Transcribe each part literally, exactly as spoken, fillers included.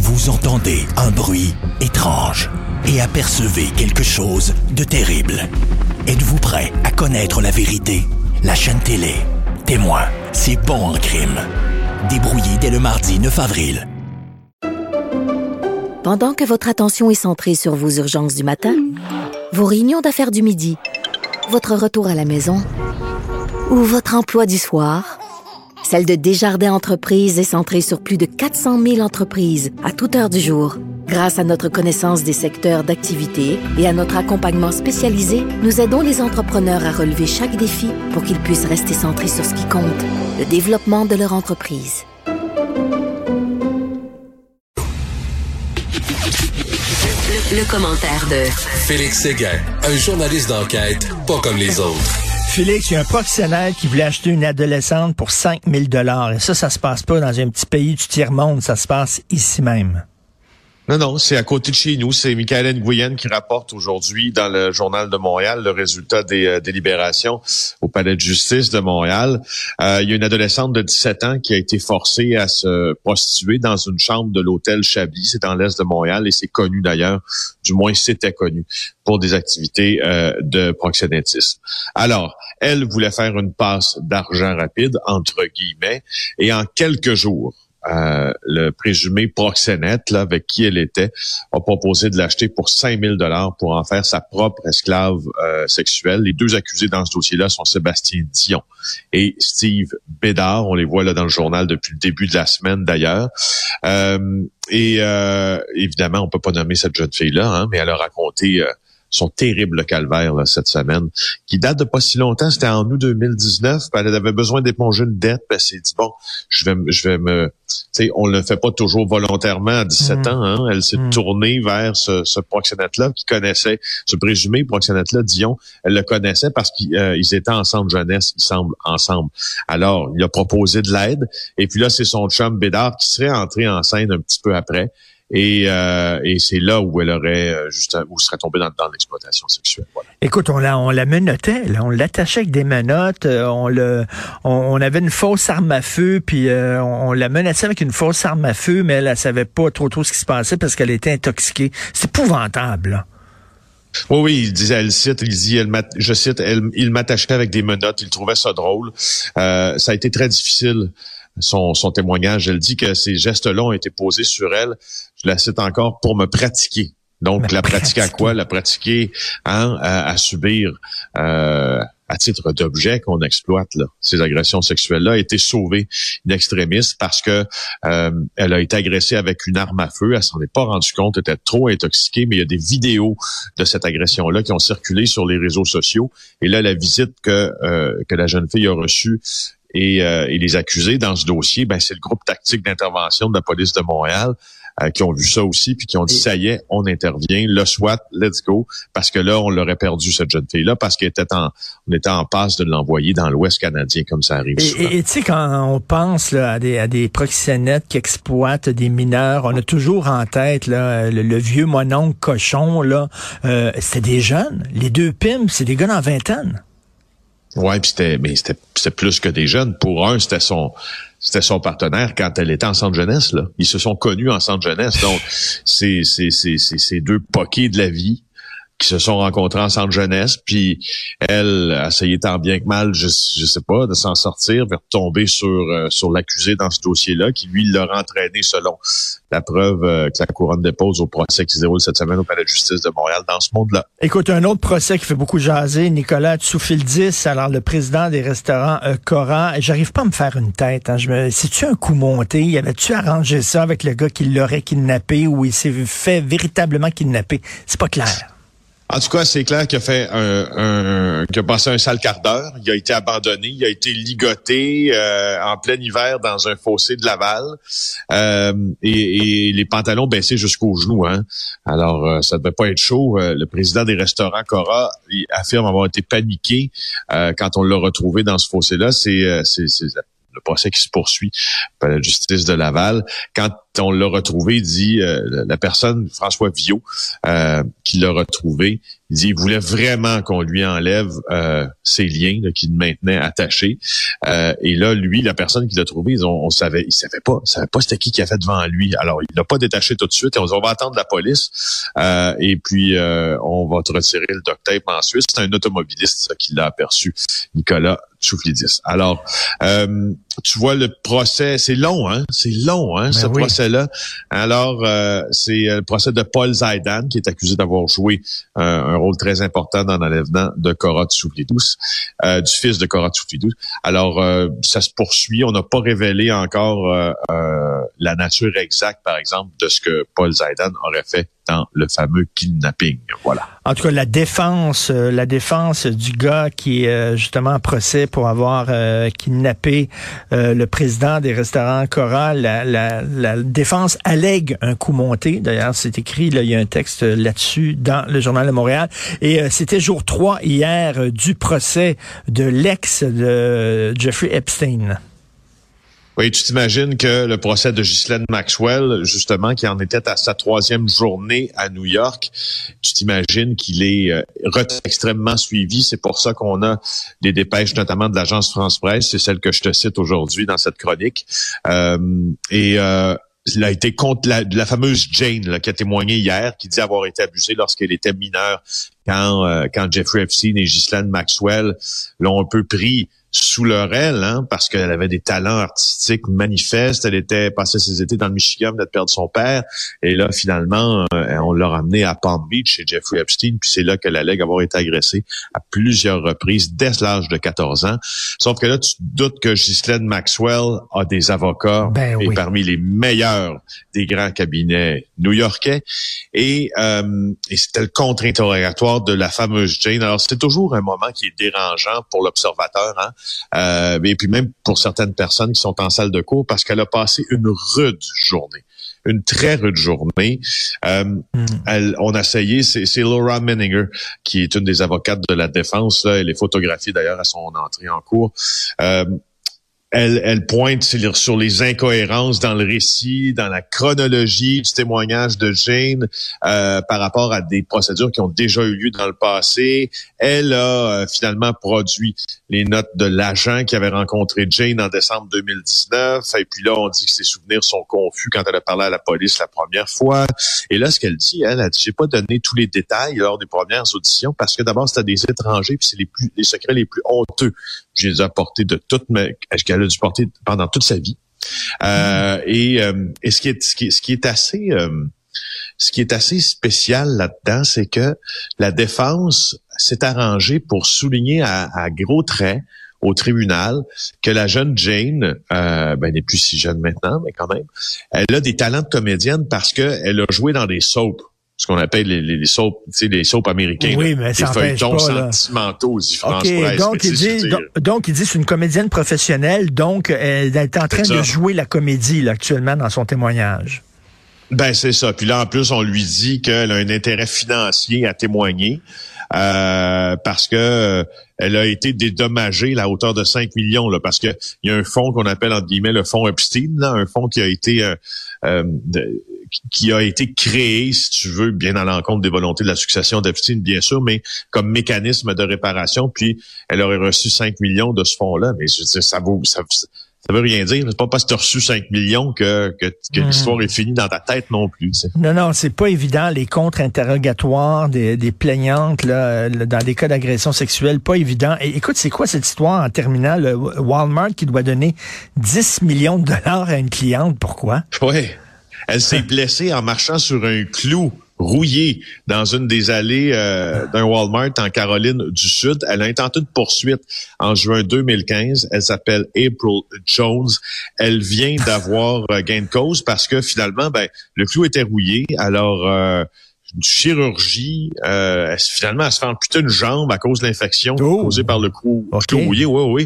Vous entendez un bruit étrange et apercevez quelque chose de terrible. Êtes-vous prêt à connaître la vérité? La chaîne télé Témoin, c'est bon en crime. Débrouillé dès le mardi neuf avril. Pendant que votre attention est centrée sur vos urgences du matin, vos réunions d'affaires du midi, votre retour à la maison ou votre emploi du soir, celle de Desjardins Entreprises est centrée sur plus de quatre cent mille entreprises à toute heure du jour. Grâce à notre connaissance des secteurs d'activité et à notre accompagnement spécialisé, nous aidons les entrepreneurs à relever chaque défi pour qu'ils puissent rester centrés sur ce qui compte, le développement de leur entreprise. Le, le commentaire de Félix Séguin, un journaliste d'enquête pas comme les autres. Félix, il y a un proxénète qui voulait acheter une adolescente pour cinq mille dollars. Et ça, ça se passe pas dans un petit pays du tiers-monde. Ça se passe ici même. Non, non, c'est à côté de chez nous. C'est Michaël Nguyen qui rapporte aujourd'hui dans le Journal de Montréal le résultat des euh, délibérations au Palais de justice de Montréal. Euh, il y a une adolescente de dix-sept ans qui a été forcée à se prostituer dans une chambre de l'hôtel Chablis. C'est dans l'est de Montréal et c'est connu d'ailleurs, du moins c'était connu, pour des activités euh, de proxénétisme. Alors, elle voulait faire une passe d'argent rapide, entre guillemets, et en quelques jours, Euh, le présumé proxénète, là, avec qui elle était, a proposé de l'acheter pour cinq mille dollars pour en faire sa propre esclave euh, sexuelle. Les deux accusés dans ce dossier-là sont Sébastien Dion et Steve Bédard. On les voit là dans le journal depuis le début de la semaine, d'ailleurs. Euh, et euh, évidemment, on peut pas nommer cette jeune fille-là, hein, mais elle a raconté... Euh, son terrible calvaire là, cette semaine, qui date de pas si longtemps, c'était en août deux mille dix-neuf, puis elle avait besoin d'éponger une dette, puis elle s'est dit, bon, je vais, je vais me... Tu sais, on le fait pas toujours volontairement à dix-sept mmh. ans, hein, elle s'est mmh. tournée vers ce, ce proxénète-là, qui connaissait, ce présumé proxénète-là, Dion, elle le connaissait parce qu'ils euh, étaient ensemble jeunesse, il semble, ensemble. Alors, il a proposé de l'aide, et puis là, c'est son chum Bédard qui serait entré en scène un petit peu après, Et, euh, et c'est là où elle aurait euh, juste où serait tombée dans, dans l'exploitation sexuelle. Voilà. Écoute, on la on la menottait, là, on l'attachait avec des menottes, euh, on le on, on avait une fausse arme à feu, puis euh, on, on la menaçait avec une fausse arme à feu, mais elle, elle savait pas trop trop ce qui se passait parce qu'elle était intoxiquée. C'est épouvantable, là. Oui, oui, il disait, elle cite, il dit, elle je cite, elle, il m'attachait avec des menottes, il trouvait ça drôle. Euh, ça a été très difficile. Son, son témoignage, elle dit que ces gestes-là ont été posés sur elle, je la cite encore, pour me pratiquer. Donc, me la pratiquer à quoi? La pratiquer hein, à, à subir euh, à titre d'objet qu'on exploite là. Ces agressions sexuelles-là a été sauvée in extremis parce que euh, elle a été agressée avec une arme à feu. Elle s'en est pas rendue compte, elle était trop intoxiquée, mais il y a des vidéos de cette agression-là qui ont circulé sur les réseaux sociaux. Et là, la visite que, euh, que la jeune fille a reçue Et, euh, et les accusés dans ce dossier, ben c'est le groupe tactique d'intervention de la police de Montréal euh, qui ont vu ça aussi puis qui ont dit ça y est, on intervient, le SWAT, let's go, parce que là on l'aurait perdu cette jeune fille là parce qu'elle était en, on était en passe de l'envoyer dans l'Ouest canadien comme ça arrive souvent. Et tu sais quand on pense là, à des à des proxénètes qui exploitent des mineurs, on a toujours en tête là le, le vieux mononcle cochon là, euh, c'était des jeunes, les deux pimps, c'est des gars dans la vingtaine. Ouais, puis c'était, mais c'était, c'était plus que des jeunes. Pour un, c'était son, c'était son partenaire quand elle était en centre jeunesse là. Ils se sont connus en centre jeunesse, donc c'est, c'est, c'est, c'est, c'est deux poquets de la vie qui se sont rencontrés en centre jeunesse, puis elle a essayé tant bien que mal, je, je sais pas, de s'en sortir, de retomber sur euh, sur l'accusé dans ce dossier-là, qui lui l'a entraîné selon la preuve euh, que la couronne dépose au procès qui se déroule cette semaine au Palais de justice de Montréal dans ce monde-là. Écoute, un autre procès qui fait beaucoup jaser, Nicolas Tsoufildis, alors le président des restaurants euh, Cora, j'arrive pas à me faire une tête, hein, je me, c'est-tu un coup monté? Y avait-tu arrangé ça avec le gars qui l'aurait kidnappé ou il s'est fait véritablement kidnapper? C'est pas clair. En tout cas, c'est clair qu'il a fait un, un qu'il a passé un sale quart d'heure. Il a été abandonné, il a été ligoté euh, en plein hiver dans un fossé de Laval euh, et, et les pantalons baissés jusqu'aux genoux. Hein. Alors, euh, ça devait pas être chaud. Euh, le président des restaurants Cora il affirme avoir été paniqué euh, quand on l'a retrouvé dans ce fossé-là. C'est, euh, c'est, c'est le procès qui se poursuit par la justice de Laval. Quand on l'a retrouvé, dit euh, la personne, François Villot, euh, qui l'a retrouvé, il dit il voulait vraiment qu'on lui enlève euh, ses liens là, qui le maintenaient attaché. Euh, et là, lui, la personne qui l'a trouvé, on, on savait, il savait pas, il savait pas c'était qui qui a fait devant lui. Alors, il l'a pas détaché tout de suite. Et on dit on va attendre la police euh, et puis euh, on va te retirer le duct tape ensuite. C'est un automobiliste ça, qui l'a aperçu, Nicolas Tsouflidis. Alors, euh, tu vois le procès, c'est long, hein, c'est long, hein, ben ce oui. procès-là. Alors, euh, c'est le procès de Paul Zaidan qui est accusé d'avoir joué euh, un rôle très important dans l'enlèvement de Cora Tsouflidis, euh, du fils de Cora Tsouflidis. Alors, euh, ça se poursuit. On n'a pas révélé encore euh, euh, la nature exacte, par exemple, de ce que Paul Zaidan aurait fait dans le fameux kidnapping. Voilà. En tout cas, la défense, euh, la défense du gars qui est euh, justement en procès pour avoir euh, kidnappé euh, le président des restaurants Cora, la, la, la défense allègue un coup monté. D'ailleurs, c'est écrit, là, il y a un texte là-dessus dans le Journal de Montréal. Et euh, c'était jour trois hier euh, du procès de l'ex de Jeffrey Epstein. Oui, tu t'imagines que le procès de Ghislaine Maxwell, justement, qui en était à sa troisième journée à New York, tu t'imagines qu'il est euh, extrêmement suivi. C'est pour ça qu'on a des dépêches, notamment de l'agence France-Presse. C'est celle que je te cite aujourd'hui dans cette chronique. Euh, et euh, il a été contre la, la fameuse Jane là, qui a témoigné hier, qui dit avoir été abusée lorsqu'elle était mineure quand, euh, quand Jeffrey Epstein et Ghislaine Maxwell l'ont un peu pris sous leur aile, hein, parce qu'elle avait des talents artistiques manifestes. Elle était passée ses étés dans le Michigan, venait de perdre son père. Et là, finalement, euh, on l'a ramenée à Palm Beach chez Jeffrey Epstein. Puis c'est là qu'elle allègue avoir été agressée à plusieurs reprises dès l'âge de quatorze ans. Sauf que là, tu te doutes que Ghislaine Maxwell a des avocats ben oui. et parmi les meilleurs des grands cabinets new-yorkais. Et, euh, et c'était le contre-interrogatoire de la fameuse Jane. Alors, c'est toujours un moment qui est dérangeant pour l'observateur, hein. Euh, et puis même pour certaines personnes qui sont en salle de cours, parce qu'elle a passé une rude journée, une très rude journée. Euh, mm. elle, on a essayé, c'est, c'est Laura Menninger, qui est une des avocates de la défense, là, elle est photographiée d'ailleurs à son entrée en cours. Euh, Elle, elle pointe sur les incohérences dans le récit, dans la chronologie du témoignage de Jane euh, par rapport à des procédures qui ont déjà eu lieu dans le passé. Elle a euh, finalement produit les notes de l'agent qui avait rencontré Jane en décembre deux mille dix-neuf. Et puis là, on dit que ses souvenirs sont confus quand elle a parlé à la police la première fois. Et là, ce qu'elle dit, elle a dit, j'ai pas donné tous les détails lors des premières auditions parce que d'abord, c'était des étrangers puis c'est les plus les secrets les plus honteux. Je les ai apportés de toute ma... qu'elle a dû porter pendant toute sa vie. Euh, mmh. et, euh, et ce qui est ce qui est, ce qui est assez euh, ce qui est assez spécial là-dedans, c'est que la défense s'est arrangée pour souligner à, à gros traits au tribunal que la jeune Jane, euh, ben, elle n'est plus si jeune maintenant, mais quand même, elle a des talents de comédienne parce que elle a joué dans des soaps. Ce qu'on appelle les, les, les soaps, tu sais, les soaps américains. Oui, mais ça les feuilletons pas, sentimentaux aussi, France okay, Presse. Donc, il dit, donc, donc, il dit c'est une comédienne professionnelle, donc elle est en train de jouer la comédie là, actuellement dans son témoignage. Ben, c'est ça. Puis là, en plus, on lui dit qu'elle a un intérêt financier à témoigner euh, parce que euh, elle a été dédommagée à hauteur de cinq millions, là, parce que il y a un fonds qu'on appelle, entre guillemets, le fonds Epstein, là, un fonds qui a été... Euh, euh, de, qui a été créé, si tu veux, bien à l'encontre des volontés de la succession d'Epstein, bien sûr, mais comme mécanisme de réparation, puis elle aurait reçu cinq millions de ce fonds-là, mais je veux dire, ça vaut, ça, ça veut rien dire. C'est pas parce que tu as reçu cinq millions que, que, que mmh. l'histoire est finie dans ta tête non plus, tu sais. Non, non, c'est pas évident, les contre-interrogatoires des, des plaignantes, là, dans des cas d'agression sexuelle, pas évident. Et écoute, c'est quoi cette histoire en terminant, le Walmart qui doit donner dix millions de dollars à une cliente? Pourquoi? Oui. Elle s'est blessée en marchant sur un clou rouillé dans une des allées euh, d'un Walmart en Caroline du Sud. Elle a intenté une poursuite en juin deux mille quinze. Elle s'appelle April Jones. Elle vient d'avoir euh, gain de cause parce que finalement, ben le clou était rouillé. Alors, euh, une chirurgie, euh, elle, finalement, elle se fait amputer une jambe à cause de l'infection oh. causée par le clou okay. rouillé. Oui, oui.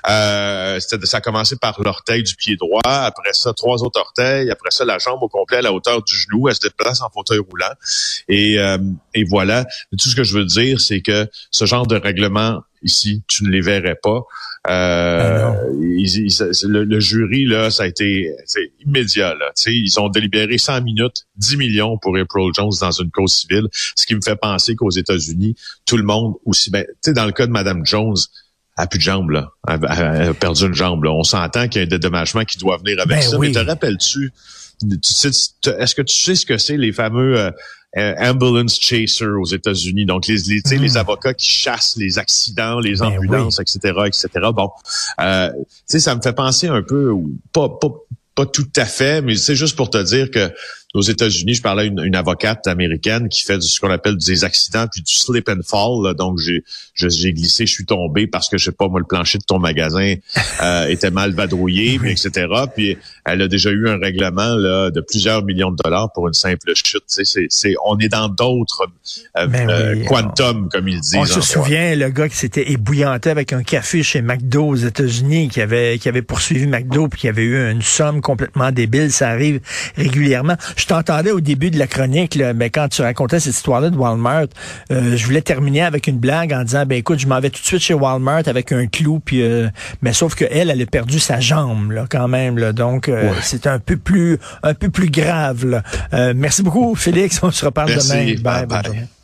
Euh, c'était, ça a commencé par l'orteil du pied droit, après ça, trois autres orteils, après ça, la jambe au complet à la hauteur du genou. Elle se déplace en fauteuil roulant. Et, euh, et voilà. Tout ce que je veux dire, c'est que ce genre de règlement ici, tu ne les verrais pas. Euh, ils, ils, le, le jury, là, ça a été c'est immédiat. Là. Tu sais, ils ont délibéré cent minutes, dix millions pour April Jones dans une cause civile, ce qui me fait penser qu'aux États-Unis, tout le monde aussi bien. Tu sais, dans le cas de Madame Jones, elle n'a plus de jambe, là. Elle, elle a perdu une jambe, là. On s'entend qu'il y a un dédommagement qui doit venir avec ben ça. Oui. Mais te rappelles-tu, tu sais, est-ce que tu sais ce que c'est les fameux euh, ambulance chasers aux États-Unis? Donc, les, les, mmh. les avocats qui chassent les accidents, les ben ambulances, oui. et cetera, et cetera. Bon, euh, tu sais, ça me fait penser un peu, pas, pas, pas tout à fait, mais c'est juste pour te dire que aux États-Unis, je parlais à une, une avocate américaine qui fait du, ce qu'on appelle des accidents puis du slip and fall. Là. Donc, j'ai, j'ai glissé, je suis tombé parce que, je sais pas, moi, le plancher de ton magasin euh, était mal vadrouillé, puis et cetera. Puis, elle a déjà eu un règlement là de plusieurs millions de dollars pour une simple chute. Tu sais, c'est, c'est, on est dans d'autres euh, ben euh, oui, quantum, on, comme ils disent. On se souvient, le gars qui s'était ébouillanté avec un café chez McDo aux États-Unis, qui avait, qui avait poursuivi McDo puis qui avait eu une somme complètement débile. Ça arrive régulièrement. Je t'entendais au début de la chronique, là, mais quand tu racontais cette histoire-là de Walmart, euh, je voulais terminer avec une blague en disant, ben écoute, je m'en vais tout de suite chez Walmart avec un clou, puis euh, mais sauf que elle, elle a perdu sa jambe, là, quand même, là, donc euh, ouais. c'est un peu plus, un peu plus grave. Là. Euh, merci beaucoup, Félix. On se reparle merci. demain. Bye, bye. Bye.